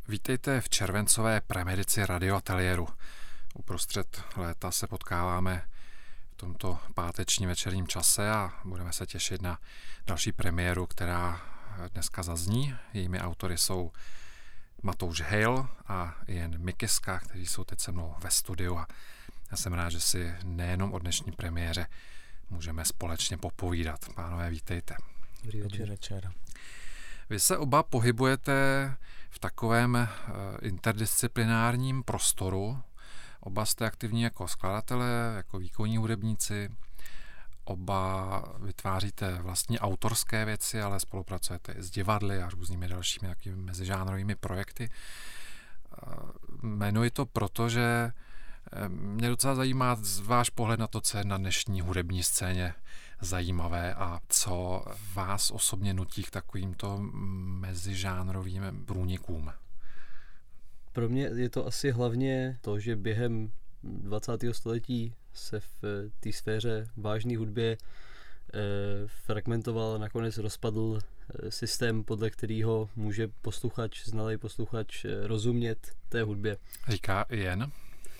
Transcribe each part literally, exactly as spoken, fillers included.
Vítejte v červencové premiéře radioateliéru. Uprostřed léta se potkáváme v tomto pátečním večerním čase a budeme se těšit na další premiéru, která dneska zazní. Jejími autory jsou Matouš Hale a Ian Mikiska, kteří jsou teď se mnou ve studiu a já jsem rád, že si nejenom o dnešní premiéře můžeme společně popovídat. Pánové, vítejte. Dobrý večer. večer. Vy se oba pohybujete v takovém interdisciplinárním prostoru. Oba jste aktivní jako skladatelé, jako výkonní hudebníci. Oba vytváříte vlastní autorské věci, ale spolupracujete i s divadly a různými dalšími takovými mezižánrovými projekty. Jmenuji to proto, že mě docela zajímá váš pohled na to, co je na dnešní hudební scéně zajímavé a co vás osobně nutí k takovýmto mezižánrovým průnikům. Pro mě je to asi hlavně to, že během dvacátého století se v té sféře vážné hudbě eh, fragmentoval a nakonec rozpadl eh, systém, podle kterého může posluchač, znalý posluchač eh, rozumět té hudbě. Říká Ian.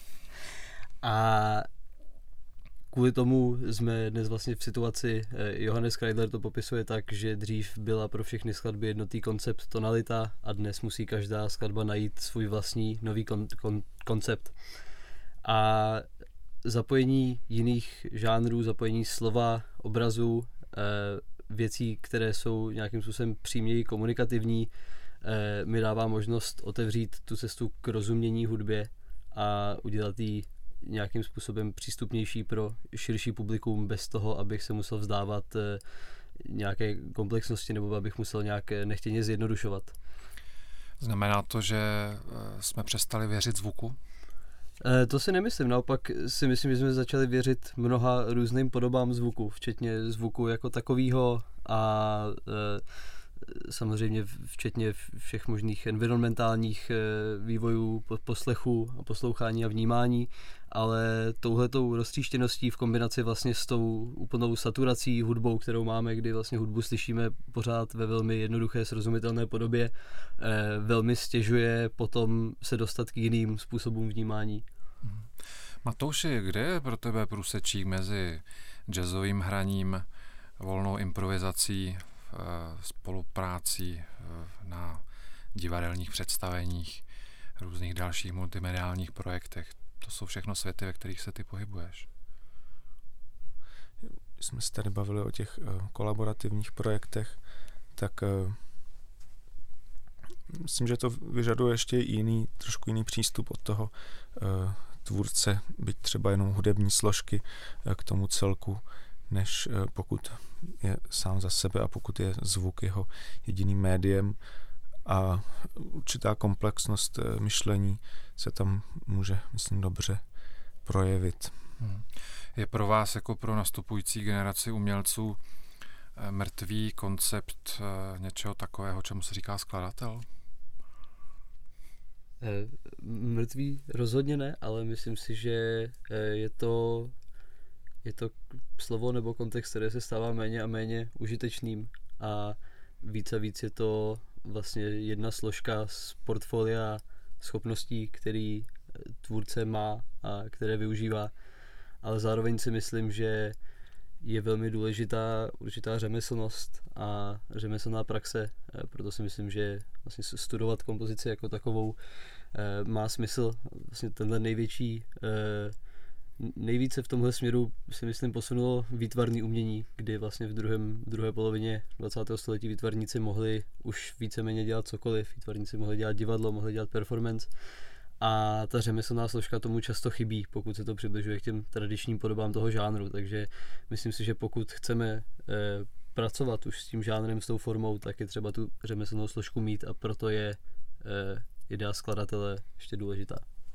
A kvůli tomu jsme dnes vlastně v situaci, Johannes Kreidler to popisuje tak, že dřív byla pro všechny skladby jednotný koncept tonalita a dnes musí každá skladba najít svůj vlastní nový kon, kon, koncept. A zapojení jiných žánrů, zapojení slova, obrazu, věcí, které jsou nějakým způsobem příměji komunikativní, mi dává možnost otevřít tu cestu k rozumění hudbě a udělat ji nějakým způsobem přístupnější pro širší publikum bez toho, abych se musel vzdávat nějaké komplexnosti nebo abych musel nějak nechtěně zjednodušovat. Znamená to, že jsme přestali věřit zvuku? To si nemyslím, naopak si myslím, že jsme začali věřit mnoha různým podobám zvuku, včetně zvuku jako takového a samozřejmě včetně všech možných environmentálních vývojů, poslechu a poslouchání a vnímání, ale touhletou roztříštěností v kombinaci vlastně s tou úplnou saturací hudbou, kterou máme, kdy vlastně hudbu slyšíme pořád ve velmi jednoduché, srozumitelné podobě, velmi stěžuje potom se dostat k jiným způsobům vnímání. Matouši, kde je pro tebe průsečík mezi jazzovým hraním, volnou improvizací, spoluprácí na divadelních představeních, různých dalších multimediálních projektech? To jsou všechno světy, ve kterých se ty pohybuješ. Když jsme se tady bavili o těch uh, kolaborativních projektech, tak uh, myslím, že to vyžaduje ještě jiný, trošku jiný přístup od toho uh, tvůrce, byť třeba jenom hudební složky uh, k tomu celku, než uh, pokud je sám za sebe a pokud je zvuk jeho jediným médiem a určitá komplexnost uh, myšlení se tam může, myslím, dobře projevit. Hmm. Je pro vás jako pro nastupující generaci umělců mrtvý koncept něčeho takového, čemu se říká skladatel? Mrtvý rozhodně ne, ale myslím si, že je to, je to slovo nebo kontext, který se stává méně a méně užitečným a víc a víc je to vlastně jedna složka z portfolia schopností, který tvůrce má a které využívá, ale zároveň si myslím, že je velmi důležitá určitá řemeslnost a řemeslná praxe, proto si myslím, že vlastně studovat kompozici jako takovou má smysl. Vlastně tenhle největší, nejvíce v tomhle směru si myslím posunulo výtvarné umění, kdy vlastně v, druhém, v druhé polovině dvacátého století výtvarníci mohli už víceméně dělat cokoliv. Výtvarníci mohli dělat divadlo, mohli dělat performance a ta řemeslná složka tomu často chybí, pokud se to přibližuje k těm tradičním podobám toho žánru, takže myslím si, že pokud chceme e, pracovat už s tím žánrem, s tou formou, tak je třeba tu řemeslnou složku mít a proto je e, idea skladatele ještě důležitá.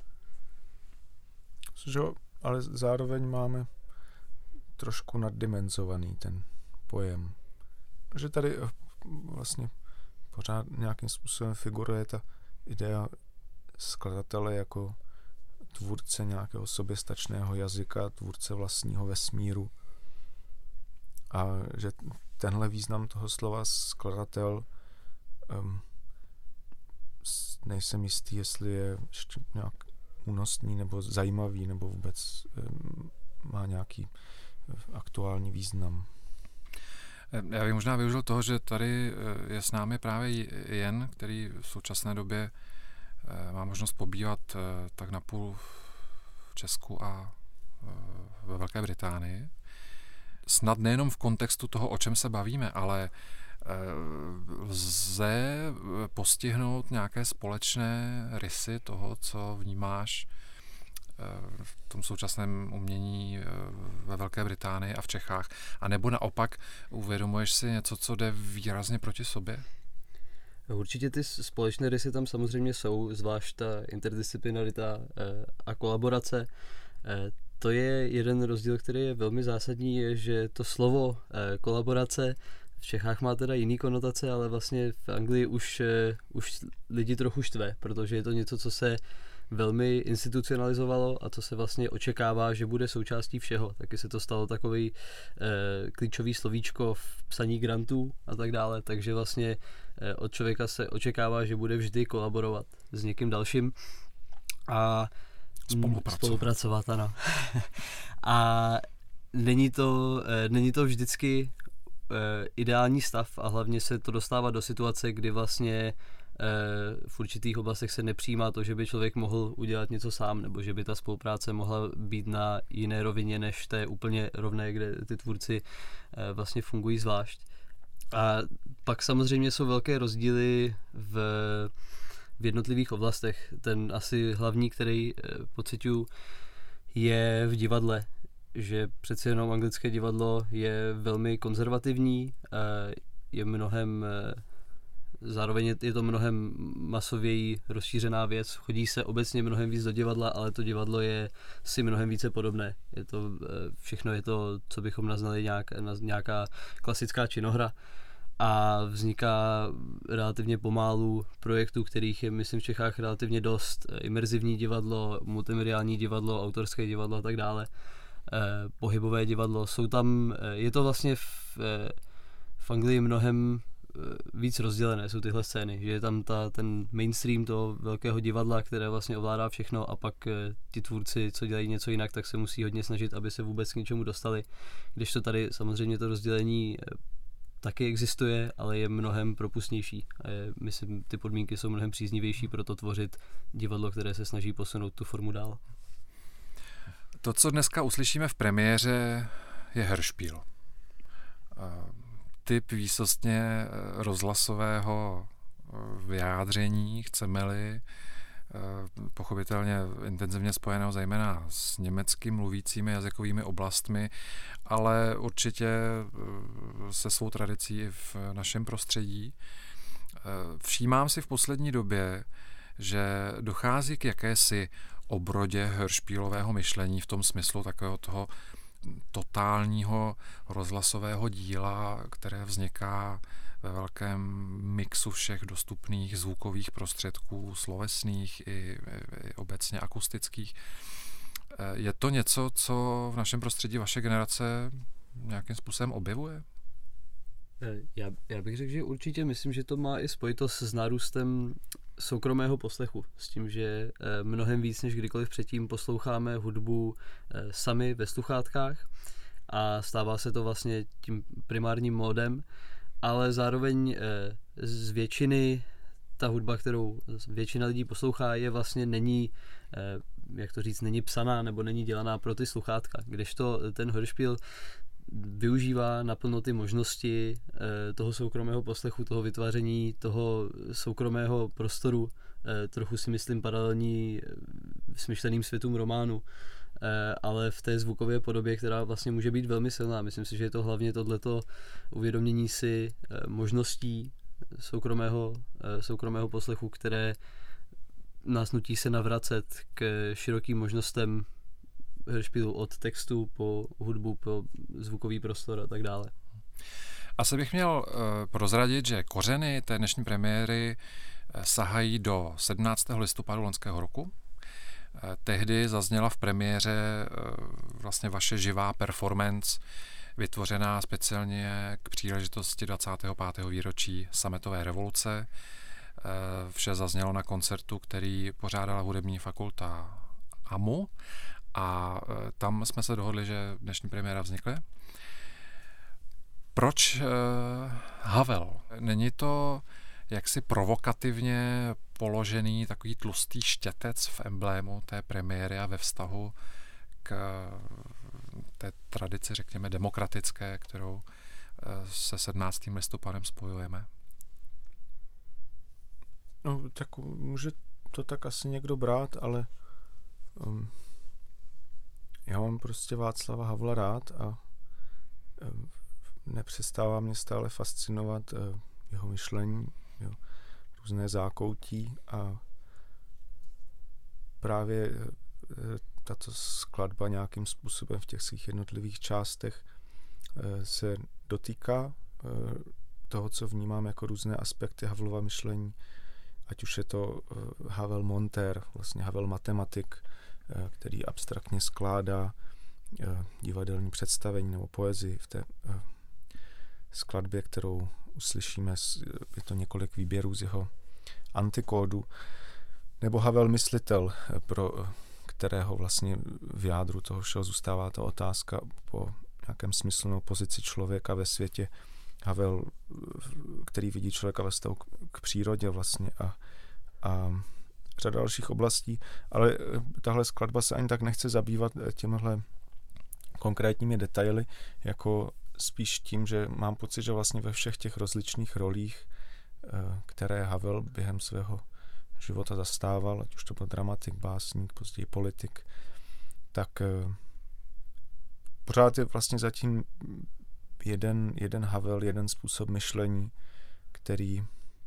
Že, ale zároveň máme trošku naddimenzovaný ten pojem. Že tady vlastně pořád nějakým způsobem figuruje ta idea skladatele jako tvůrce nějakého soběstačného jazyka, tvůrce vlastního vesmíru. A že tenhle význam toho slova skladatel um, nejsem jistý, jestli je ještě nějak únosný nebo zajímavý, nebo vůbec má nějaký aktuální význam. Já bych možná využil toho, že tady je s námi právě Jen, který v současné době má možnost pobývat tak napůl v Česku a ve Velké Británii. Snad nejenom v kontextu toho, o čem se bavíme, ale lze postihnout nějaké společné rysy toho, co vnímáš v tom současném umění ve Velké Británii a v Čechách, a nebo naopak uvědomuješ si něco, co jde výrazně proti sobě? Určitě ty společné rysy tam samozřejmě jsou, zvlášť ta interdisciplinarita a kolaborace. To je jeden rozdíl, který je velmi zásadní, je, že to slovo kolaborace v Čechách má teda jiný konotace, ale vlastně v Anglii už, už lidi trochu štve, protože je to něco, co se velmi institucionalizovalo a co se vlastně očekává, že bude součástí všeho. Taky se to stalo takový eh, klíčový slovíčko v psaní grantů a tak dále, takže vlastně eh, od člověka se očekává, že bude vždy kolaborovat s někým dalším a spolupracovat, spolupracovat ano. A není to, eh, není to vždycky eh, ideální stav a hlavně se to dostává do situace, kdy vlastně v určitých oblastech se nepřijímá to, že by člověk mohl udělat něco sám, nebo že by ta spolupráce mohla být na jiné rovině, než té úplně rovné, kde ty tvůrci vlastně fungují zvlášť. A pak samozřejmě jsou velké rozdíly v, v jednotlivých oblastech. Ten asi hlavní, který pociťuji, je v divadle, že přeci jenom anglické divadlo je velmi konzervativní, je mnohem zároveň je to mnohem masověji rozšířená věc, chodí se obecně mnohem víc do divadla, ale to divadlo je si mnohem více podobné. Je to, všechno je to, co bychom nazvali nějak, nějaká klasická činohra a vzniká relativně pomálu projektů, kterých je, myslím, v Čechách relativně dost. Imerzivní divadlo, multimediální divadlo, autorské divadlo a tak dále, pohybové divadlo. Jsou tam, je to vlastně v, v Anglii mnohem víc rozdělené jsou tyhle scény, že je tam ta, ten mainstream toho velkého divadla, které vlastně ovládá všechno a pak ti tvůrci, co dělají něco jinak, tak se musí hodně snažit, aby se vůbec k něčemu dostali. Když to tady samozřejmě to rozdělení taky existuje, ale je mnohem propustnější. A je, myslím, ty podmínky jsou mnohem příznivější pro to tvořit divadlo, které se snaží posunout tu formu dál. To, co dneska uslyšíme v premiéře, je Hörspiel. Typ výsostně rozhlasového vyjádření, chceme-li, pochopitelně intenzivně spojeného zejména s německy mluvícími jazykovými oblastmi, ale určitě se svou tradicí i v našem prostředí. Všímám si v poslední době, že dochází k jakési obrodě hörspielového myšlení v tom smyslu takového toho totálního rozhlasového díla, které vzniká ve velkém mixu všech dostupných zvukových prostředků, slovesných i, i obecně akustických. Je to něco, co v našem prostředí vaše generace nějakým způsobem objevuje? Já, já bych řekl, že určitě myslím, že to má i spojitost s nárůstem soukromého poslechu, s tím, že mnohem víc než kdykoliv předtím posloucháme hudbu sami ve sluchátkách a stává se to vlastně tím primárním módem, ale zároveň z většiny ta hudba, kterou většina lidí poslouchá, je vlastně není, jak to říct, není psaná nebo není dělaná pro ty sluchátka, kdežto ten Hörspiel využívá naplno ty možnosti eh, toho soukromého poslechu, toho vytváření toho soukromého prostoru, eh, trochu si myslím paralelní smyšleným světům románu, eh, ale v té zvukové podobě, která vlastně může být velmi silná. Myslím si, že je to hlavně tohleto uvědomění si eh, možností soukromého, eh, soukromého poslechu, které nás nutí se navracet k širokým možnostem Hörspielu od textu po hudbu, po zvukový prostor a tak dále. Asi bych měl uh, prozradit, že kořeny té dnešní premiéry uh, sahají do sedmnáctého listopadu loňského roku. Uh, tehdy zazněla v premiéře uh, vlastně vaše živá performance, vytvořená speciálně k příležitosti dvacátého pátého výročí sametové revoluce. Vše zaznělo na koncertu, který pořádala hudební fakulta A M U a tam jsme se dohodli, že dnešní premiéra vznikne. Proč Havel? Není to jaksi provokativně položený takový tlustý štětec v emblému té premiéry a ve vztahu k té tradici, řekněme, demokratické, kterou se sedmnáctým listopadem spojujeme? No, tak může to tak asi někdo brát, ale um, já mám prostě Václava Havla rád a um, nepřestává mě stále fascinovat uh, jeho myšlení, jo, různé zákoutí a právě uh, tato skladba nějakým způsobem v těch svých jednotlivých částech uh, se dotýká uh, toho, co vnímám jako různé aspekty Havlova myšlení, ať už je to uh, Havel montér, vlastně Havel matematik, uh, který abstraktně skládá uh, divadelní představení nebo poezii v té uh, skladbě, kterou uslyšíme, je to několik výběrů z jeho antikódu, nebo Havel myslitel, pro kterého vlastně v jádru toho všeho zůstává ta otázka po nějakém smyslu pozici člověka ve světě. Havel, který vidí člověka ve vztahu k přírodě vlastně a, a řada dalších oblastí, ale tahle skladba se ani tak nechce zabývat těmhle konkrétními detaily, jako spíš tím, že mám pocit, že vlastně ve všech těch rozličných rolích, které Havel během svého života zastával, ať už to byl dramatik, básník, později politik, tak pořád je vlastně zatím jeden, jeden Havel, jeden způsob myšlení, který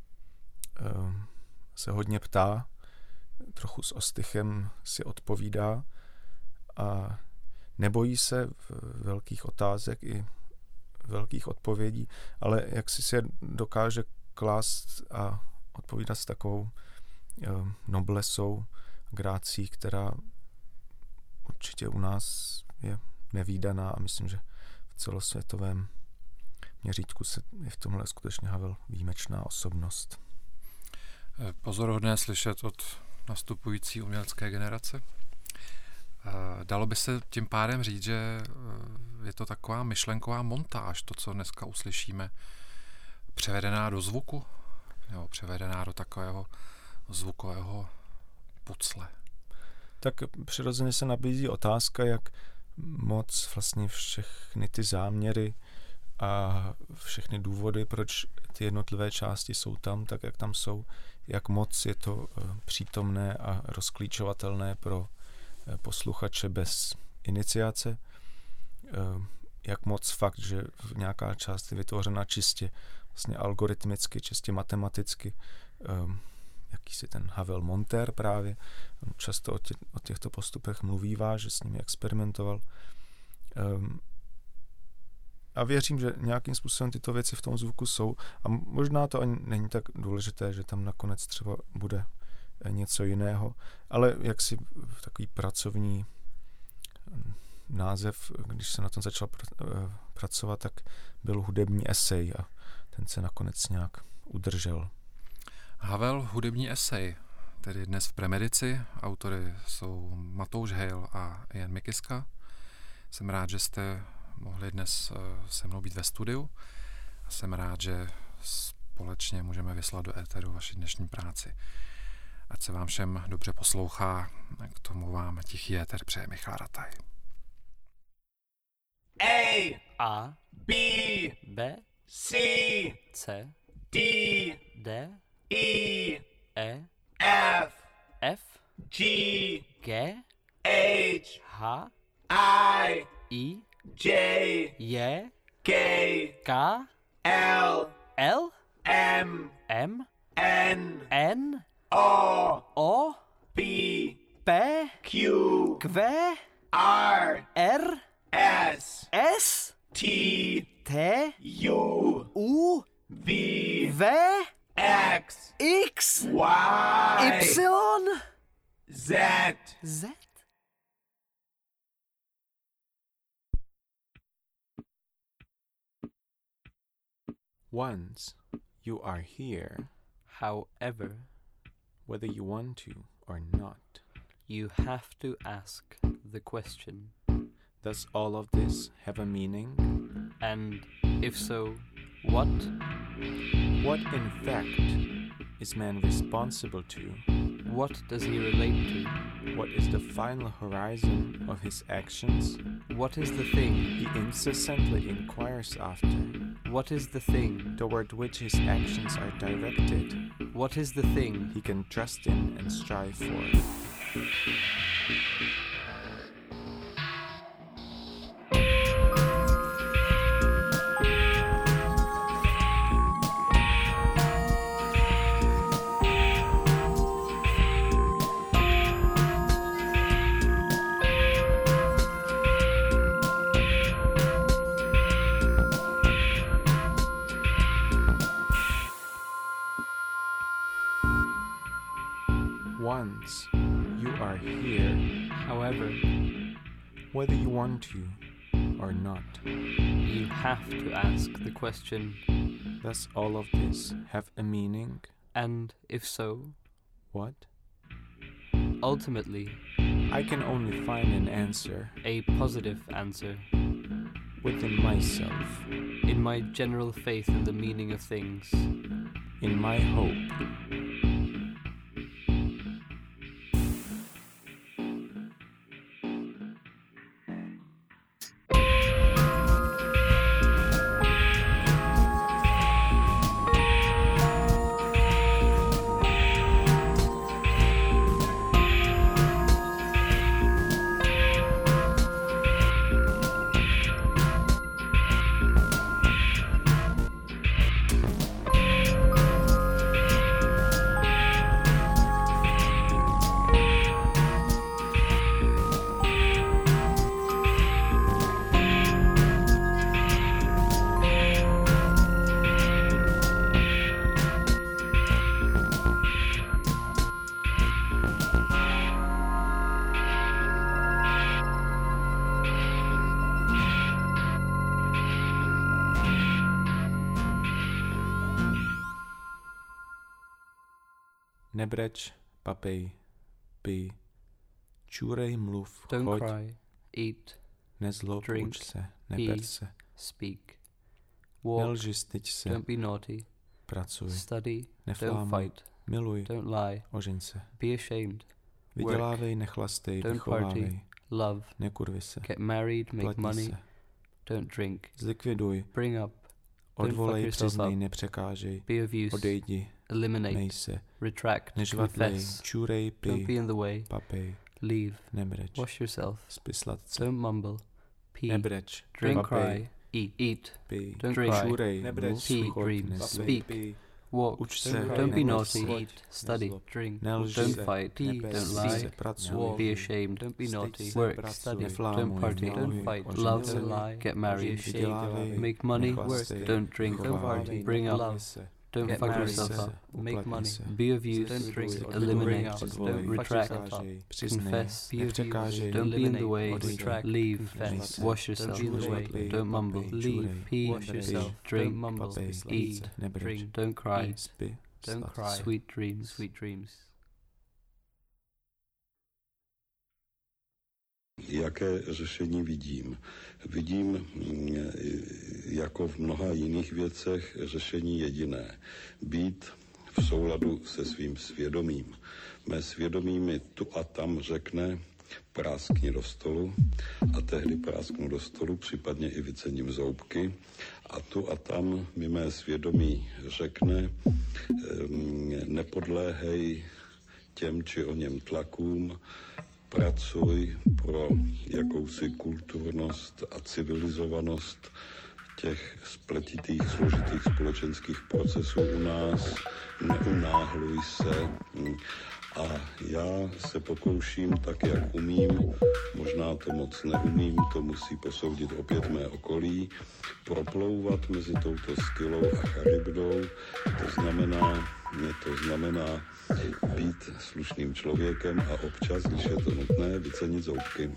se hodně ptá, trochu s ostychem si odpovídá a nebojí se velkých otázek i velkých odpovědí, ale jak si se dokáže klást a odpovídat s takovou e, noblesou, grácí, která určitě u nás je nevídaná a myslím, že v celosvětovém měřítku se je v tomhle skutečně Havel výjimečná osobnost. Pozoruhodné slyšet od nastupující umělecké generace. Dalo by se tím pádem říct, že je to taková myšlenková montáž, to, co dneska uslyšíme, převedená do zvuku, nebo převedená do takového zvukového pucle. Tak přirozeně se nabízí otázka, jak moc vlastně všechny ty záměry a všechny důvody, proč ty jednotlivé části jsou tam, tak jak tam jsou, jak moc je to přítomné a rozklíčovatelné pro posluchače bez iniciace, jak moc fakt, že nějaká část je vytvořena čistě vlastně algoritmicky, čistě matematicky, jakýsi ten Havel montér právě, často o, tě, o těchto postupech mluvívá, že s nimi experimentoval. A věřím, že nějakým způsobem tyto věci v tom zvuku jsou a možná to ani není tak důležité, že tam nakonec třeba bude něco jiného, ale jaksi takový pracovní název, když se na tom začal pr- pracovat, tak byl hudební esej a ten se nakonec nějak udržel. Havel hudební esej, tedy dnes v Premedici. Autory jsou Matouš Hejl a Jan Mikiska. Jsem rád, že jste mohli dnes se mnou být ve studiu a jsem rád, že společně můžeme vyslat do éteru vaši dnešní práci. Ať se vám všem dobře poslouchá, k tomu vám tichý éter přeje Michal Rataj. A, A, B, B, C, C, D, D, E, E, F, F, G, G, H, H, I, I, J, J, K, K, L, L, M, M, N, N, O, O, P, P, Q, Q, R, R, S, S, T, T, U, U, V, V, X, X, Y, Y, Z. Z. Once you are here, However, whether you want to or not, you have to ask the question. does all of this have a meaning? And if so, what? What in fact is man responsible to? What does he relate to? What is the final horizon of his actions? What is the thing? He incessantly inquires after, What is the thing? toward which his actions are directed, What is the thing? he can trust in and strive for. Once you are here, However, whether you want to or not, you have to ask the question. does all of this have a meaning? And if so, What? ultimately, I can only find an answer a positive answer within myself, in my general faith in the meaning of things. in my hope. Nebreč, papej, pij, čurej, mluv, Don't choď, cry, eat, nezlob, drink, uč se, neber pee, se, speak, walk, nelži, styď se, don't be naughty, pracuj, study, don't neflámuj, fight, miluj, don't lie, ožeň se, be ashamed, vydělávej, nechlastej, don't party, vychovávej, love, nekurvi se, get married, make platí money, se, don't drink, zlikviduj, bring up, don't fuck odvolej, yourself přiznej, up, nepřekážej, be of use, odejdi, eliminate, nej se, retract, nežvatlej, confess, čurej, don't be pij, in the way, papej, leave, nebreč, wash yourself, spí sladce, don't mumble, pee, nebreč, drink, papej, cry, eat, eat, pij, don't Drink. cry, čurej, nebreč, pee, choď, dream, nezlob, speak, pij, walk, uč se, don't be neber naughty, se, eat, study, nezlob, drink, nelži don't se, fight, pee, neber don't se, lie, pracuj, walk, be ashamed, don't be styď naughty, se, work, pracuj, study, neflámuj, don't party, miluj, don't fight, ožeň love, se, lie, get married, vydělávej, make money, nechlastej, don't drink, don't vychovávej, party, bring up, neklapni se, don't Get fuck married, yourself se, up, make uplatni money, se, be of use, don't drink, eliminate, odvolej, don't fuck retract, yourself up, přiznej, confess, be of use, nepřekážej, don't be in the way, odejdi, retract, leave, confess, wash yourself, don't be in the way, žvatlej, don't mumble, papej, leave, čurej, pee, wash yourself, drink, don't mumble, papej, eat, nebreč, drink, don't cry, spí, don't sladce. cry, sweet dreams, sweet dreams. Jaké řešení vidím? Vidím mm, jako v mnoha jiných věcech řešení jediné. Být v souladu se svým svědomím. Mé svědomí mi tu a tam řekne práskni do stolu a tehdy prásknu do stolu, případně i vycením zoubky a tu a tam mi mé svědomí řekne nepodléhej těm či o něm tlakům, pracuj pro jakousi kulturnost a civilizovanost těch spletitých, složitých společenských procesů u nás, neunáhluj se. A já se pokouším tak, jak umím, možná to moc neumím, to musí posoudit opět mé okolí, proplouvat mezi touto Skylou a Charybdou, to znamená, to znamená být slušným člověkem a občas, když je to nutné, vycenit zoubky.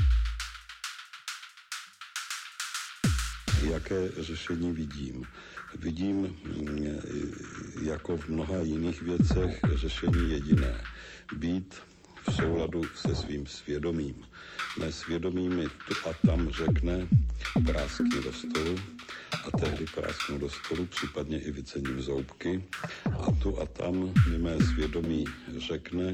Jaké řešení vidím? vidím mm, jako v mnoha jiných věcech řešení jediné. Být v souladu se svým svědomím. Mé svědomí mi tu a tam řekne práskni do stolu a tehdy prásknu do stolu, případně i vycením zoubky a tu a tam mi mé svědomí řekne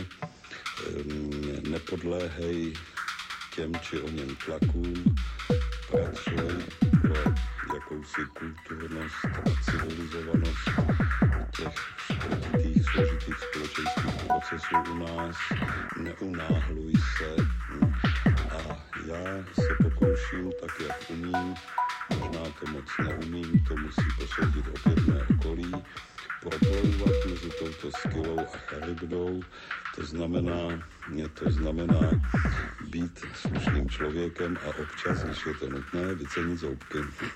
nepodléhej těm či o něm tlakům, pracuj pro jakousi kulturnost a civilizovanost těch složitých, složitých společenských procesů u nás, neunáhluj se a já se pokouším tak, jak umím, možná to moc neumím, to musí posoudit opět mé okolí, proplouvat mezi touto skylou a charybdou, to znamená, to znamená být slušným člověkem a občas, když je to nutné, vycenit zoubky.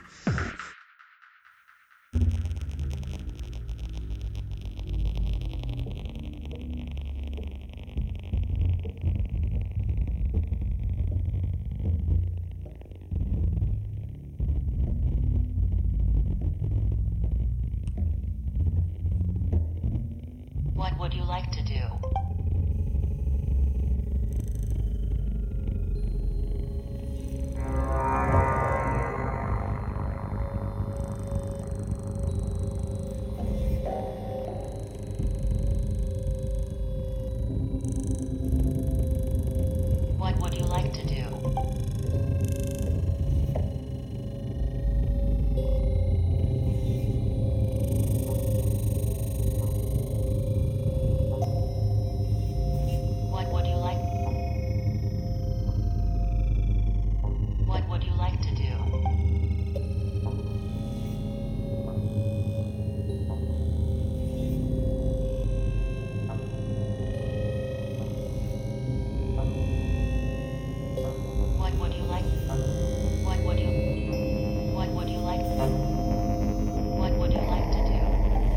What would you like to do? What would you like to do? What would you like? What would you like to do? What would you like? What would you? What would you like? What would you like to do?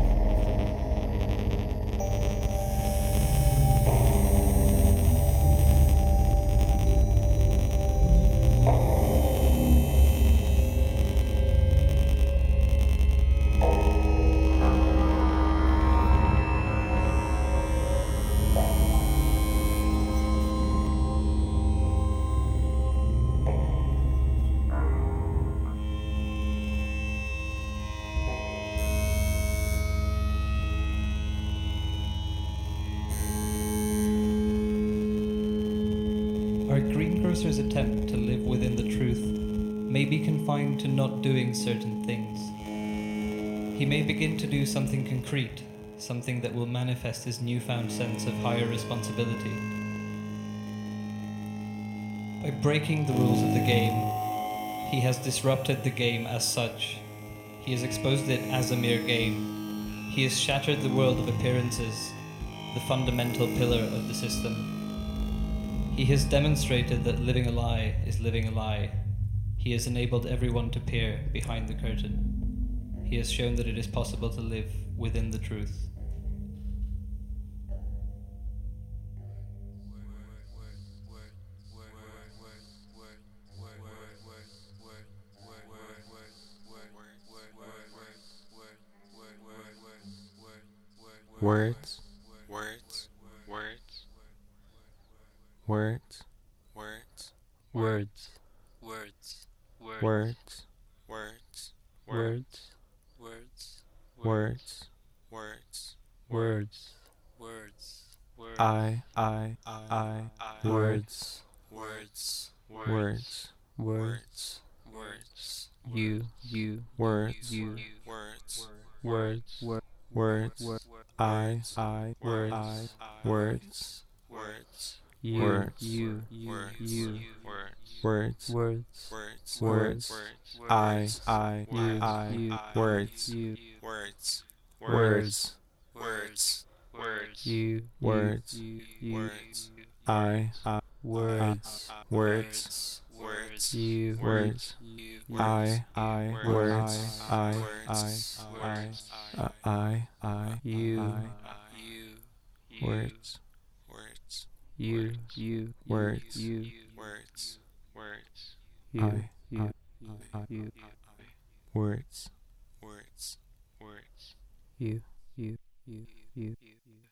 Our greengrocer's attempt to live within the truth may be confined to not doing certain things. He may begin to do something concrete, something that will manifest his newfound sense of higher responsibility. By breaking the rules of the game, he has disrupted the game as such. He has exposed it as a mere game. He has shattered the world of appearances, the fundamental pillar of the system. He has demonstrated that living a lie is living a lie. He has enabled everyone to peer behind the curtain. He has shown that it is possible to live within the truth. Words, words, words, words, words, Words. Words. words, Words. Words. Words. words, Words. Words. Words. Words. I, I, I, words, Words. words, Words. Words. You. You. words, You. Words. Words. words, I, I, Words. I, words, Words. You. Words. You. Words. You. Words. words, Words. Words. words, Words. I, I, You. I, You. words, You. Words. words, Words. Words. You. Words. You. You. Words. I, I, Words. words, Words. You. words, You. I, I, words, I, I, Words. I, I, I, I, You. I, You. words, Words. You. You. words, You. Words. Words. You. I, You. I, You. words, Words. words, You, you, you, you, you.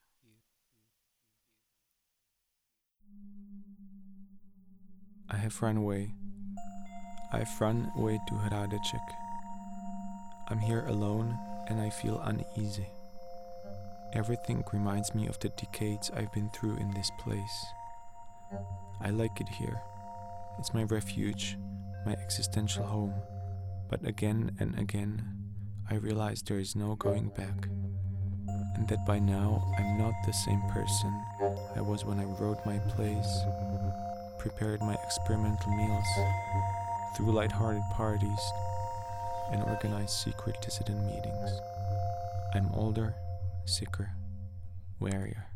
I have run away. I've run away to Hradeček. I'm here alone and I feel uneasy. Everything reminds me of the decades I've been through in this place. I like it here. It's my refuge, my existential home. But again and again, I realize there is no going back. And that by now, I'm not the same person I was when I wrote my plays, prepared my experimental meals, threw light-hearted parties, and organized secret dissident meetings. I'm older, sicker, warier.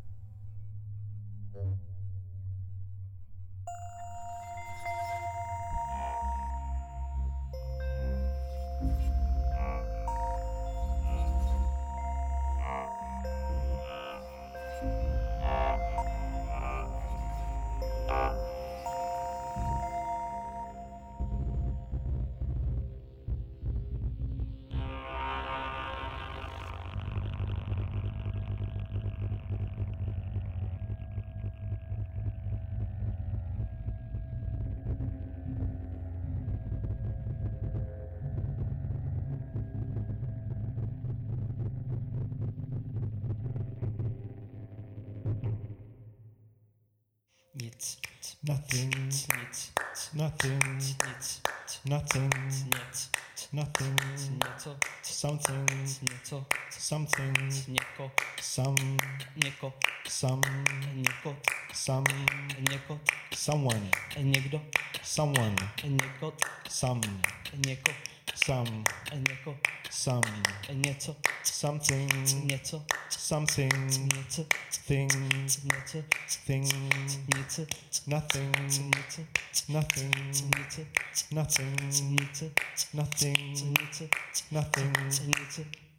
Nic, nothing, nic, nothing, nic, nothing, nic, nothing, něco, something, něco, something, něko, some, něko, some, něko, some, něko, someone, někdo, someone, něko, some, něko, some, něko, some, něco, something, něco, something, něco, thing, něco, thing, něco, nothing, něco, nothing, něco, nothing, něco, nothing, něco, nothing, něco,